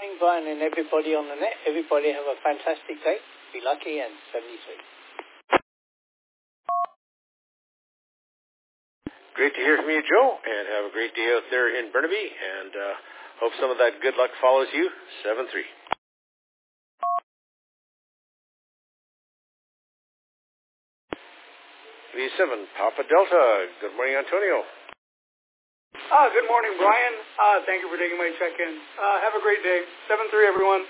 morning, Brian, and everybody on the net. Everybody have a fantastic day. Be lucky, and 73. Great to hear from you, Joe, and have a great day out there in Burnaby, and hope some of that good luck follows you. 7-3. V7, Papa Delta. Good morning, Antonio. Good morning, Brian. Thank you for taking my check-in. Have a great day. 7-3, everyone.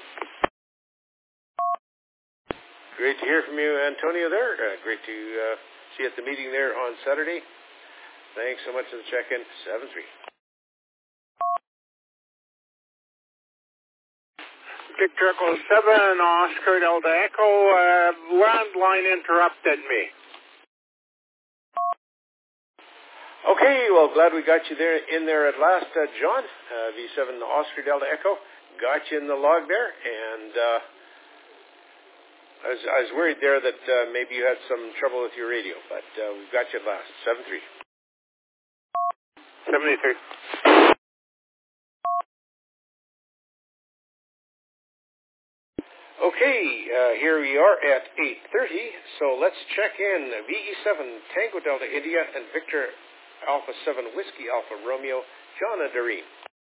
Great to hear from you, Antonio, there. Great to see you at the meeting there on Saturday. Thanks so much for the check-in. 7-3. Victor Echo 7, Oscar Delta Echo. Landline interrupted me. Okay, well, glad we got you in there at last, John. V7 Oscar Delta Echo. Got you in the log there, and I was worried there that maybe you had some trouble with your radio, but we've got you at last. 7-3. 73. Okay, here we are at 8:30, so let's check in. VE7 Tango Delta India and Victor Alpha 7 Whiskey Alpha Romeo, John and Doreen.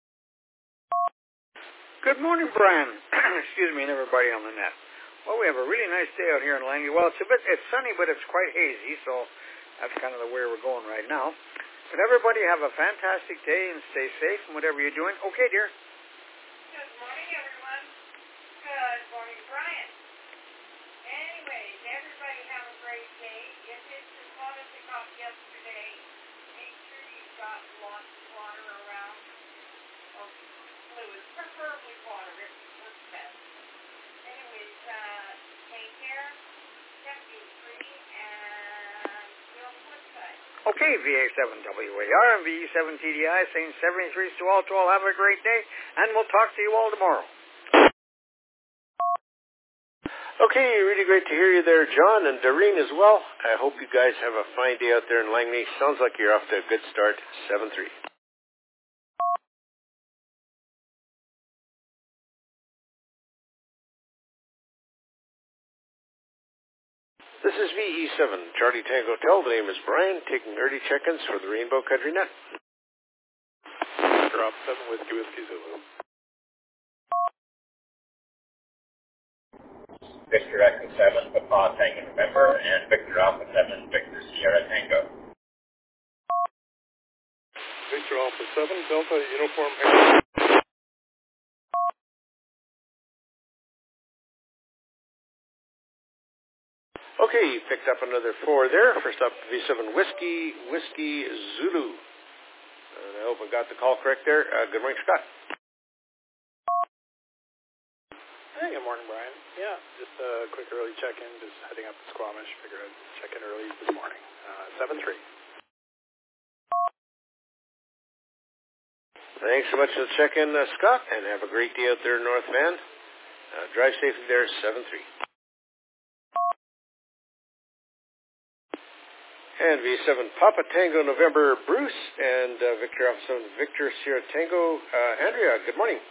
Good morning, Brian. Excuse me, and everybody on the net. Well, we have a really nice day out here in Langley. Well, it's sunny, but it's quite hazy, so that's kind of the way we're going right now. But everybody have a fantastic day and stay safe and whatever you're doing. Okay, dear. Good morning, everyone. Good morning, Brian. Anyways, everybody have a great day. If it's as hot as it got yesterday, make sure you've got lots of water around, or fluids, preferably water. It works best. Anyways, take care, keep you free, and we'll flip side. Okay, VA7WAR and VE7TDI saying 73 to all. Have a great day, and we'll talk to you all tomorrow. Okay, really great to hear you there, John, and Doreen as well. I hope you guys have a fine day out there in Langley. Sounds like you're off to a good start. 7-3. This is VE7, Charlie Tango Hotel. The name is Brian, taking early check-ins for the Rainbow Country Net. Drop 7 Whiskey Zulu. Victor Echo 7, Papa Tango November, and Victor Alpha 7, Victor Sierra Tango. Victor Alpha 7, Delta Uniform X. Okay, picked up another 4 there. First up, V7 Whiskey Zulu. And I hope I got the call correct there. Good morning, Scott. Hey, good morning, Brian. Yeah, just a quick early check-in, just heading up to Squamish. Figured I'd check in early this morning. 7-3. Thanks so much for the check-in, Scott, and have a great day out there in North Van. Drive safely there, 7-3. And V7 Papa Tango November Bruce and Victor Alpha 7 Victor Sierra Tango. Andrea, good morning.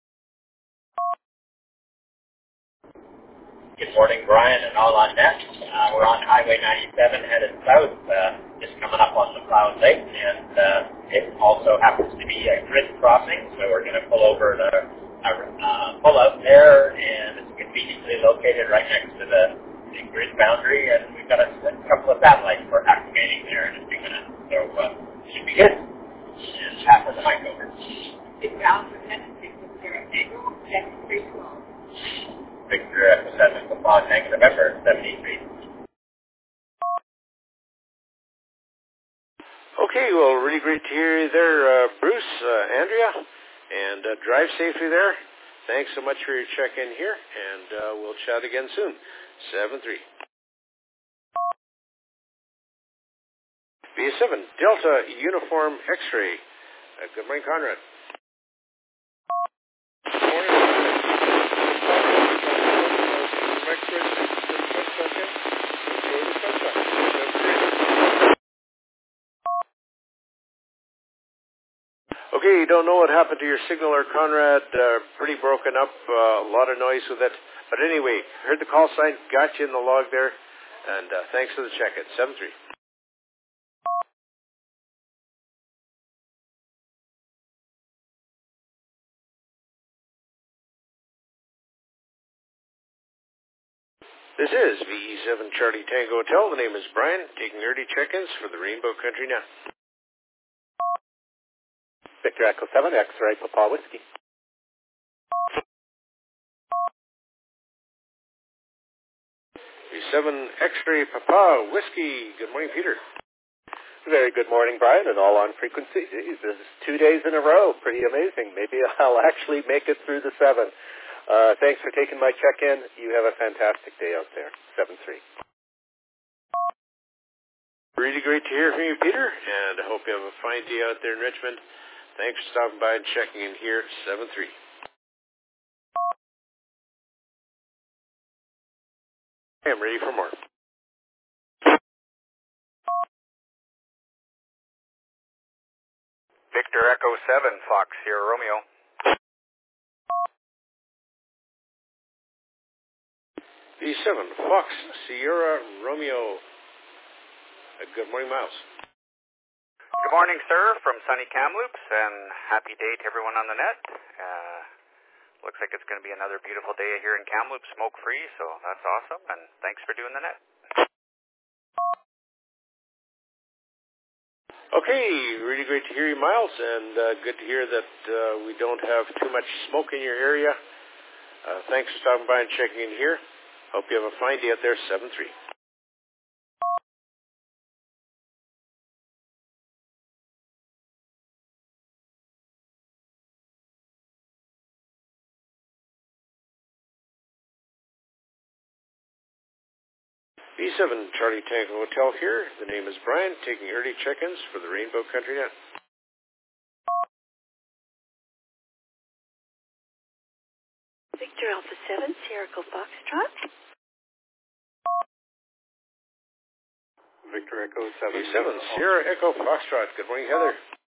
Good morning, Brian, and all on net. We're on Highway 97 headed south, just coming up on McLeod Lake, and it also happens to be a grid crossing, so we're going to pull over to pull out there, and it's conveniently located right next to the grid boundary, and we've got a couple of satellites we're activating there in a few minutes, so it should be good. And pass the mic over. It's Alpha 7, Victor Sierra Tango, 73 Victor Echo 7, Papa Tango November, 73. Okay, well, really great to hear you there, Bruce, Andrea, and drive safely there. Thanks so much for your check-in here, and we'll chat again soon. 7-3. B7, Delta Uniform X-Ray. Good morning, Conrad. Good morning. Okay, don't know what happened to your signal there, Conrad. Pretty broken up, a lot of noise with it. But anyway, heard the call sign, got you in the log there, and thanks for the check-in, 7-3. This is VE7 Charlie Tango Hotel. The name is Brian, taking early check-ins for the Rainbow Country now. Victor Echo 7, X-Ray Papa Whiskey. V7 X-Ray Papa Whiskey. Good morning, Peter. Very good morning, Brian, and all on frequency. Geez, this is 2 days in a row. Pretty amazing. Maybe I'll actually make it through the 7. Thanks for taking my check-in. You have a fantastic day out there. 7-3. Really great to hear from you, Peter, and I hope you have a fine day out there in Richmond. Thanks for stopping by and checking in here, 7-3. I'm ready for more. Victor Echo 7, Fox Sierra Romeo. V7 Fox Sierra Romeo. Good morning, Miles. Good morning, sir, from sunny Kamloops, and happy day to everyone on the net. Looks like it's going to be another beautiful day here in Kamloops, smoke-free, so that's awesome, and thanks for doing the net. Okay, really great to hear you, Miles, and good to hear that we don't have too much smoke in your area. Thanks for stopping by and checking in here. Hope you have a fine day out there, 7-3. V7 Charlie Tango Hotel here. The name is Brian, taking early check-ins for the Rainbow Country Net. Victor Alpha 7, Sierra Echo Foxtrot. Victor Echo 7. V7 Sierra Echo Foxtrot. Good morning, Heather.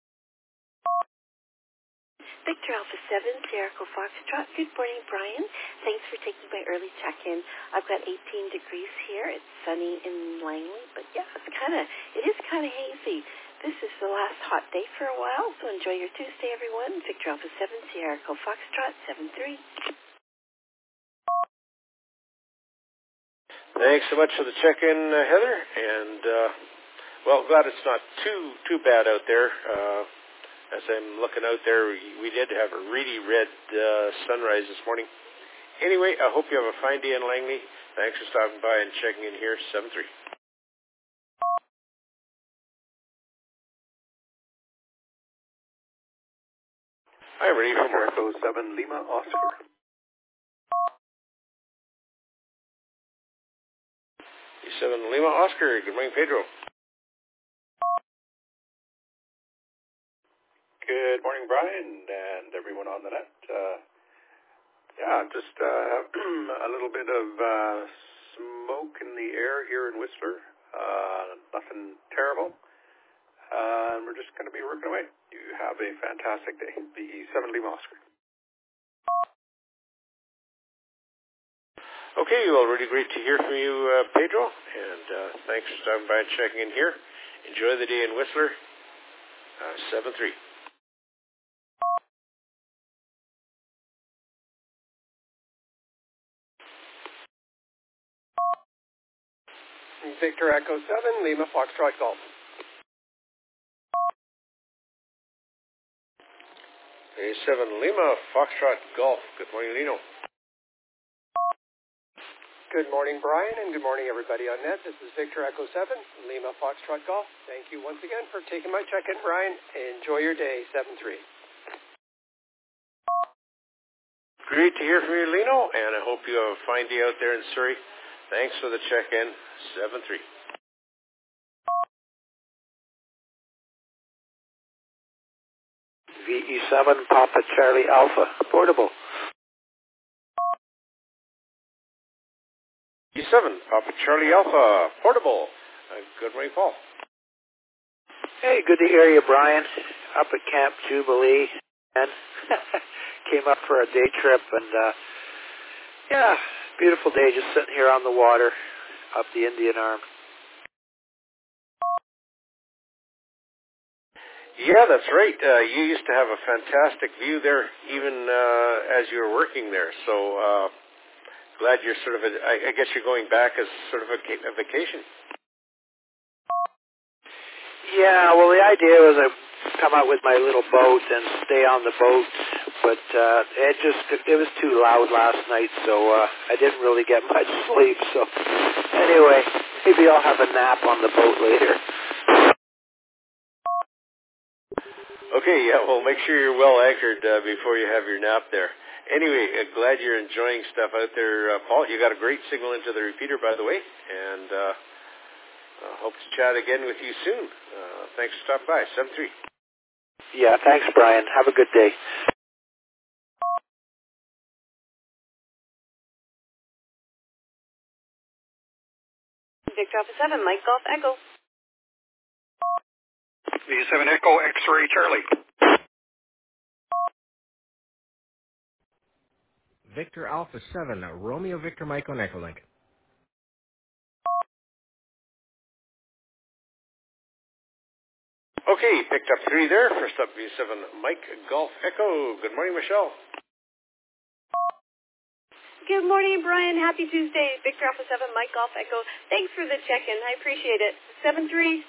Victor Alpha 7, Sierra Echo Foxtrot. Good morning, Brian. Thanks for taking my early check-in. I've got 18 degrees here. It's sunny in Langley, but yeah, it is kind of hazy. This is the last hot day for a while, so enjoy your Tuesday, everyone. Victor Alpha 7, Sierra Echo Foxtrot, 7-3. Thanks so much for the check-in, Heather, and well, glad it's not too bad out there. As I'm looking out there, we did have a really red sunrise this morning. Anyway, I hope you have a fine day in Langley. Thanks for stopping by and checking in here, 7-3. I'm ready for more. Echo 7, Lima, Oscar. V7 Lima, Oscar. Good morning, Pedro. Good morning, Brian, and everyone on the net. Just a little bit of smoke in the air here in Whistler. Nothing terrible. And we're just going to be working away. You have a fantastic day. V7 Lima Oscar. Okay, well, really great to hear from you, Pedro, and thanks for stopping by and checking in here. Enjoy the day in Whistler, 7-3. Victor Echo 7, Lima Foxtrot Golf. A7 Lima Foxtrot Golf. Good morning, Lino. Good morning, Brian, and good morning, everybody on net. This is Victor Echo 7, Lima Foxtrot Golf. Thank you once again for taking my check-in, Brian. Enjoy your day, 7-3. Great to hear from you, Lino, and I hope you have a fine day out there in Surrey. Thanks for the check-in, 7-3. VE7 Papa Charlie Alpha, portable. V7 Papa Charlie Alpha, portable. Good morning, Paul. Hey, good to hear you, Brian. up at Camp Jubilee and came up for a day trip. And, yeah, beautiful day just sitting here on the water up the Indian Arm. Yeah, that's right. You used to have a fantastic view there, even as you were working there. So glad you're sort of, I guess you're going back as sort of a vacation. Yeah, well, the idea was I'd come out with my little boat and stay on the boat, but it was too loud last night, so I didn't really get much sleep. So anyway, maybe I'll have a nap on the boat later. Okay, yeah, well, make sure you're well anchored before you have your nap there. Anyway, glad you're enjoying stuff out there, Paul. You got a great signal into the repeater, by the way, and hope to chat again with you soon. Thanks for stopping by. 7-3. Yeah, thanks, Brian. Have a good day. Victor Alpha 7, Mike Golf Echo. V7 Echo X-Ray Charlie. Victor Alpha 7, Romeo Victor Mike on Echolink. Okay, picked up 3 there. First up, V7 Mike Golf Echo. Good morning, Michelle. Good morning, Brian. Happy Tuesday. Victor Alpha 7, Mike Golf Echo. Thanks for the check-in. I appreciate it. 7-3.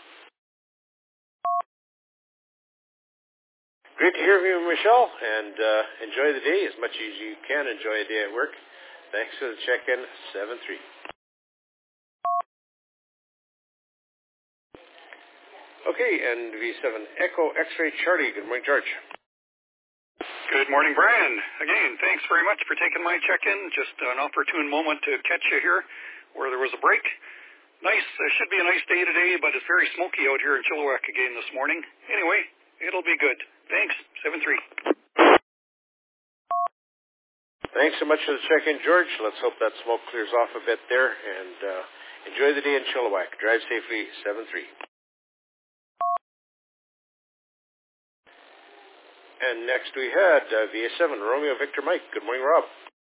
Great to hear from you, Michelle, and enjoy the day as much as you can enjoy a day at work. Thanks for the check-in, 7-3. Okay, and V7 Echo X-Ray Charlie. Good morning, George. Good morning, Brian. Again, thanks very much for taking my check-in. Just an opportune moment to catch you here where there was a break. Nice. It should be a nice day today, but it's very smoky out here in Chilliwack again this morning. Anyway, it'll be good. Thanks. 7-3. Thanks so much for the check-in, George. Let's hope that smoke clears off a bit there, and enjoy the day in Chilliwack. Drive safely, 7-3. And next we had VA7, Romeo Victor Mike. Good morning, Rob.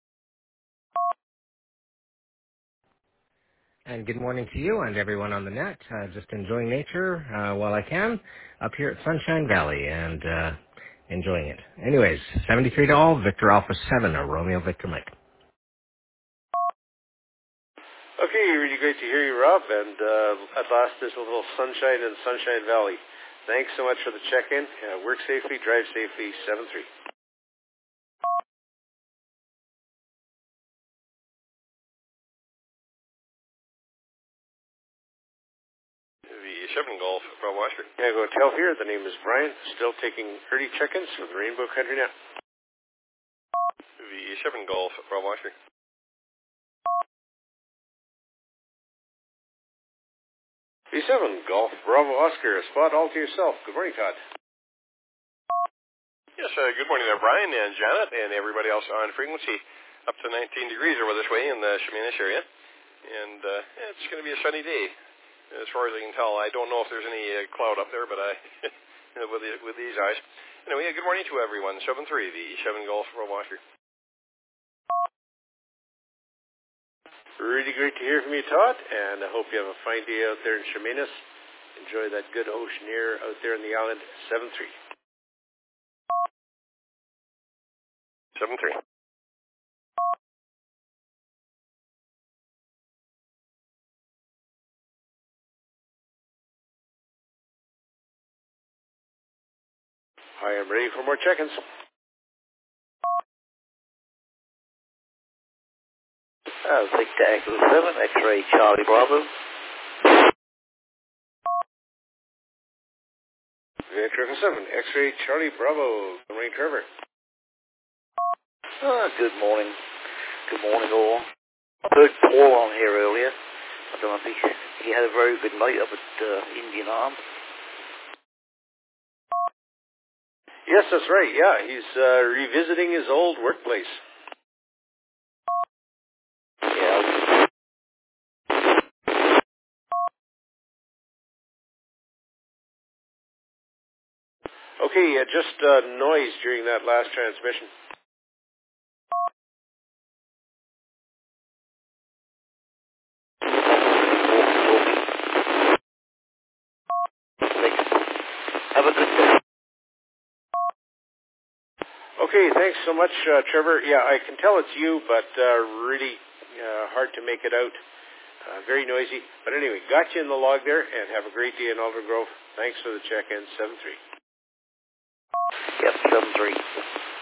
And good morning to you and everyone on the net. Just enjoying nature while I can up here at Sunshine Valley and enjoying it. Anyways, 73 to all, Victor Alpha 7, Romeo Victor Mike. Okay, really great to hear you, Rob. And at last there's a little sunshine in Sunshine Valley. Thanks so much for the check-in. Work safely, drive safely, 7-3. V7 Golf, Bravo Oscar. Yeah, go tell here. The name is Brian. Still taking early check-ins for the Rainbow Country now. V7 Golf, Bravo Oscar. V7 Golf, Bravo Oscar. A spot all to yourself. Good morning, Todd. Yes, good morning there, Brian and Janet and everybody else on frequency. Up to 19 degrees over this way in the Chemainus area. And it's going to be a sunny day. As far as I can tell, I don't know if there's any cloud up there, but with these eyes. Anyway, good morning to everyone. 7-3, the 7 Golf Bravo Oscar. Really great to hear from you, Todd, and I hope you have a fine day out there in Chemainus. Enjoy that good ocean air out there on the island. 7-3. 7-3. I am ready for more check-ins. Victor Echo 7, X-Ray Charlie Bravo. Victor Echo 7, X-Ray Charlie Bravo. Good morning, Trevor. Good morning. Good morning, all. I heard Paul on here earlier. I don't know if he had a very good night up at Indian Arm. Yes, that's right. Yeah, he's revisiting his old workplace. Yeah. Okay, just noise during that last transmission. Have a good day. Okay, thanks so much, Trevor. Yeah, I can tell it's you, but really hard to make it out. Very noisy. But anyway, got you in the log there, and have a great day in Aldergrove. Thanks for the check-in, 7-3. Yep, 7-3.